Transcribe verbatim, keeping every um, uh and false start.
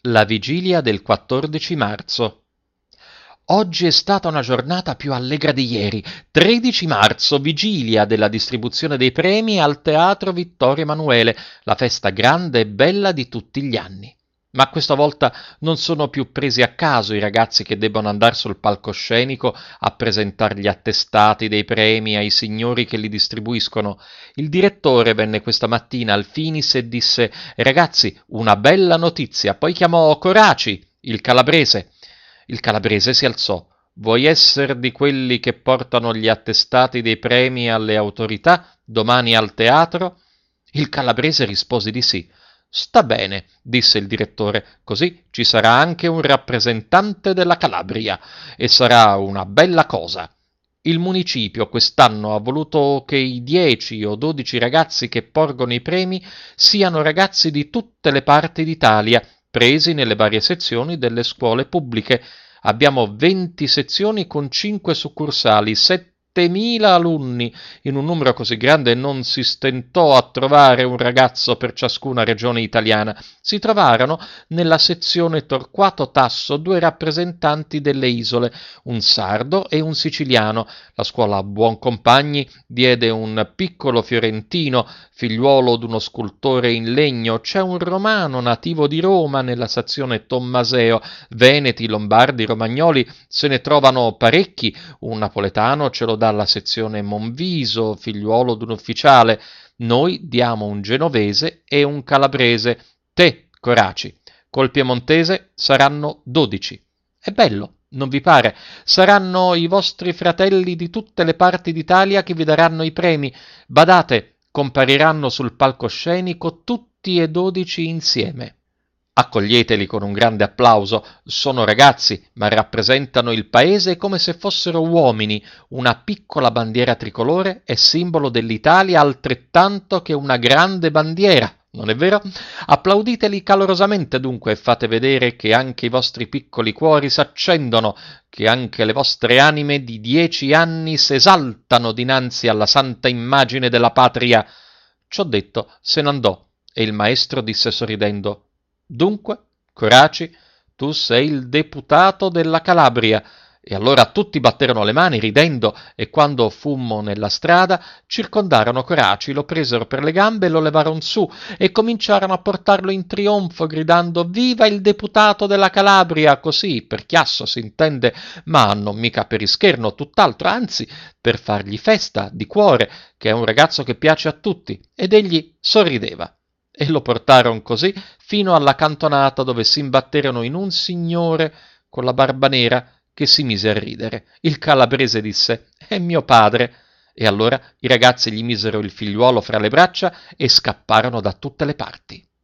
La vigilia del quattordici marzo. Oggi è stata una giornata più allegra di ieri. tredici marzo, vigilia della distribuzione dei premi al Teatro Vittorio Emanuele, la festa grande e bella di tutti gli anni. Ma questa volta non sono più presi a caso i ragazzi che debbono andare sul palcoscenico a presentare gli attestati dei premi ai signori che li distribuiscono. Il direttore venne questa mattina al Finis e disse: «Ragazzi, una bella notizia». Poi chiamò Coraci, il calabrese. Il calabrese si alzò. «Vuoi essere di quelli che portano gli attestati dei premi alle autorità domani al teatro?» Il calabrese rispose di sì. «Sta bene», disse il direttore, «così ci sarà anche un rappresentante della Calabria e sarà una bella cosa». Il municipio quest'anno ha voluto che i dieci o dodici ragazzi che porgono i premi siano ragazzi di tutte le parti d'Italia, presi nelle varie sezioni delle scuole pubbliche. Abbiamo venti sezioni con cinque succursali, settemila alunni. In un numero così grande non si stentò a trovare un ragazzo per ciascuna regione italiana. Si trovarono nella sezione Torquato Tasso due rappresentanti delle isole, un sardo e un siciliano. La scuola Buoncompagni diede un piccolo fiorentino, figliuolo d'uno scultore in legno. C'è un romano nativo di Roma nella sezione Tommaseo. Veneti, lombardi, romagnoli se ne trovano parecchi. Un napoletano ce lo dà la sezione Monviso, figliuolo d'un ufficiale. Noi diamo un genovese e un calabrese. Te, Coraci, col piemontese saranno dodici. È bello, non vi pare? Saranno i vostri fratelli di tutte le parti d'Italia che vi daranno i premi. Badate, compariranno sul palcoscenico tutti e dodici insieme. Accoglieteli con un grande applauso. Sono ragazzi, ma rappresentano il paese come se fossero uomini. Una piccola bandiera tricolore è simbolo dell'Italia altrettanto che una grande bandiera. Non è vero? Applauditeli calorosamente dunque e fate vedere che anche i vostri piccoli cuori s'accendono, che anche le vostre anime di dieci anni s'esaltano dinanzi alla santa immagine della patria. Ciò detto, se n'andò e il maestro disse sorridendo: «Dunque, Coraci, tu sei il deputato della Calabria». E allora tutti batterono le mani ridendo e quando fummo nella strada circondarono Coraci, lo presero per le gambe e lo levarono su e cominciarono a portarlo in trionfo gridando: «Viva il deputato della Calabria!» Così, per chiasso si intende, ma non mica per ischerno, tutt'altro, anzi per fargli festa di cuore, che è un ragazzo che piace a tutti, ed egli sorrideva. E lo portarono così fino alla cantonata dove si imbatterono in un signore con la barba nera che si mise a ridere. Il calabrese disse: «È mio padre». E allora i ragazzi gli misero il figliuolo fra le braccia e scapparono da tutte le parti.